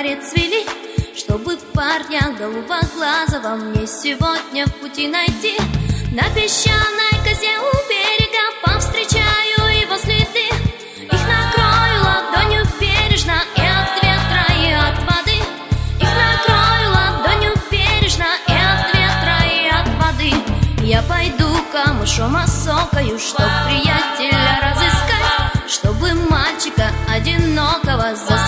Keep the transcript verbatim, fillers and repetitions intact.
дворе цвели, чтобы парня голубоглазого мне сегодня в пути найти. На песчаной косе у берега повстречаю его следы. Их накрою ладонью бережно и от ветра, и от воды. Их накрою ладонью бережно и от ветра, и от воды. Я пойду камышом осокою, чтоб приятеля разыскать, чтобы мальчика одинокого заставить